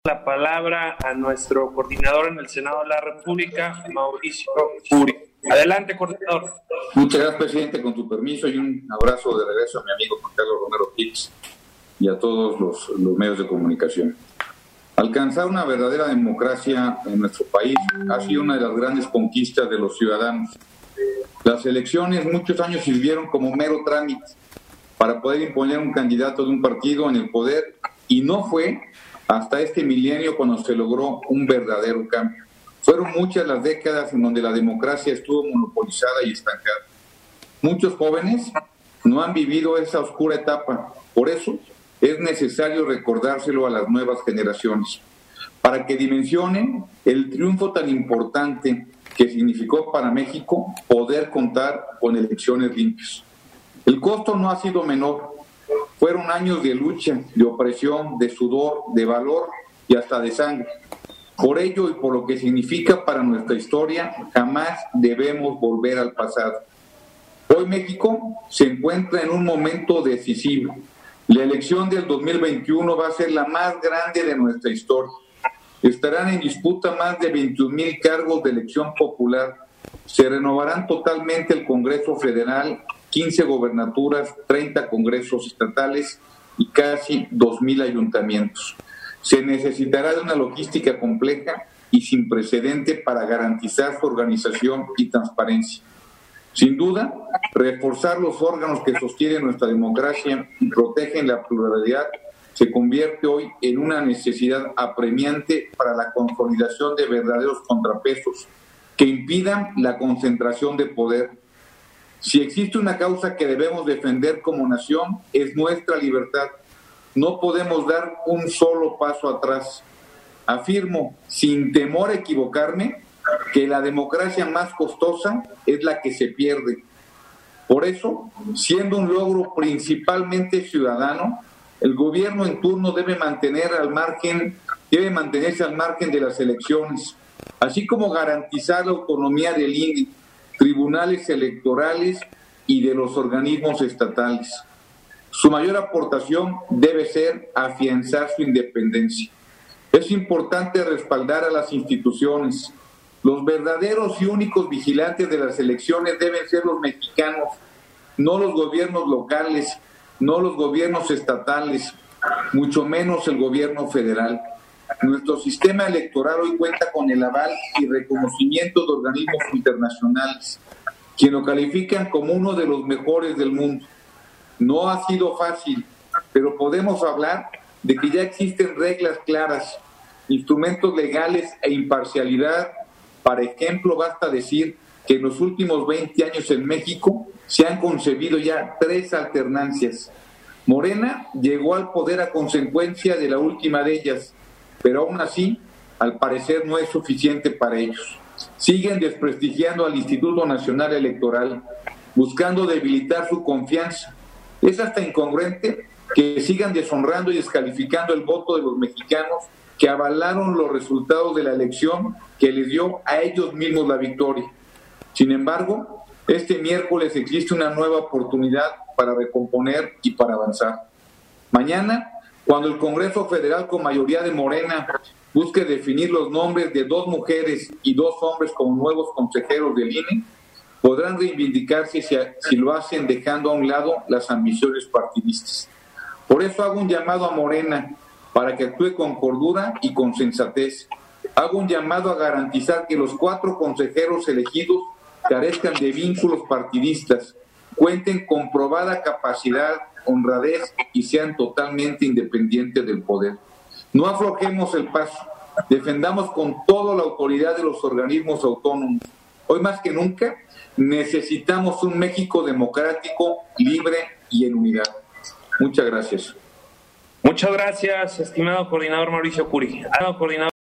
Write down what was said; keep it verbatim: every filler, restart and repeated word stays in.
La palabra a nuestro coordinador en el Senado de la República, Mauricio Curi. Adelante, coordinador. Muchas gracias, presidente, con tu permiso, y un abrazo de regreso a mi amigo Juan Carlos Romero Hicks y a todos los, los medios de comunicación. Alcanzar una verdadera democracia en nuestro país ha sido una de las grandes conquistas de los ciudadanos. Las elecciones muchos años sirvieron como mero trámite para poder imponer un candidato de un partido en el poder, y no fue hasta este milenio cuando se logró un verdadero cambio. Fueron muchas las décadas en donde la democracia estuvo monopolizada y estancada. Muchos jóvenes no han vivido esa oscura etapa, por eso es necesario recordárselo a las nuevas generaciones, para que dimensionen el triunfo tan importante que significó para México poder contar con elecciones limpias. El costo no ha sido menor. Fueron años de lucha, de opresión, de sudor, de valor y hasta de sangre. Por ello y por lo que significa para nuestra historia, jamás debemos volver al pasado. Hoy México se encuentra en un momento decisivo. La elección del dos mil veintiuno va a ser la más grande de nuestra historia. Estarán en disputa más de veintiún mil cargos de elección popular. Se renovarán totalmente el Congreso Federal, quince gobernaturas, treinta congresos estatales y casi dos mil ayuntamientos. Se necesitará de una logística compleja y sin precedente para garantizar su organización y transparencia. Sin duda, reforzar los órganos que sostienen nuestra democracia y protegen la pluralidad se convierte hoy en una necesidad apremiante para la consolidación de verdaderos contrapesos que impidan la concentración de poder. Si existe una causa que debemos defender como nación, es nuestra libertad. No podemos dar un solo paso atrás. Afirmo, sin temor a equivocarme, que la democracia más costosa es la que se pierde. Por eso, siendo un logro principalmente ciudadano, el gobierno en turno debe mantener al margen, debe mantenerse al margen de las elecciones, así como garantizar la autonomía del I N E, tribunales electorales y de los organismos estatales. Su mayor aportación debe ser afianzar su independencia. Es importante respaldar a las instituciones. Los verdaderos y únicos vigilantes de las elecciones deben ser los mexicanos, no los gobiernos locales, no los gobiernos estatales, mucho menos el gobierno federal. Nuestro sistema electoral hoy cuenta con el aval y reconocimiento de organismos internacionales, quienes lo califican como uno de los mejores del mundo. No ha sido fácil, pero podemos hablar de que ya existen reglas claras, instrumentos legales e imparcialidad. Por ejemplo, basta decir que en los últimos veinte años en México se han concebido ya tres alternancias. Morena llegó al poder a consecuencia de la última de ellas, pero aún así, al parecer, no es suficiente para ellos. Siguen desprestigiando al Instituto Nacional Electoral, buscando debilitar su confianza. Es hasta incongruente que sigan deshonrando y descalificando el voto de los mexicanos que avalaron los resultados de la elección que les dio a ellos mismos la victoria. Sin embargo, este miércoles existe una nueva oportunidad para recomponer y para avanzar. Mañana, cuando el Congreso Federal con mayoría de Morena busque definir los nombres de dos mujeres y dos hombres como nuevos consejeros del I N E, podrán reivindicarse si, si lo hacen dejando a un lado las ambiciones partidistas. Por eso hago un llamado a Morena para que actúe con cordura y con sensatez. Hago un llamado a garantizar que los cuatro consejeros elegidos carezcan de vínculos partidistas, cuenten con probada capacidad, honradez y sean totalmente independientes del poder. No aflojemos el paso, defendamos con toda la autoridad de los organismos autónomos. Hoy más que nunca necesitamos un México democrático, libre y en unidad. Muchas gracias. Muchas gracias, estimado coordinador Mauricio Curi. Estimado coordinador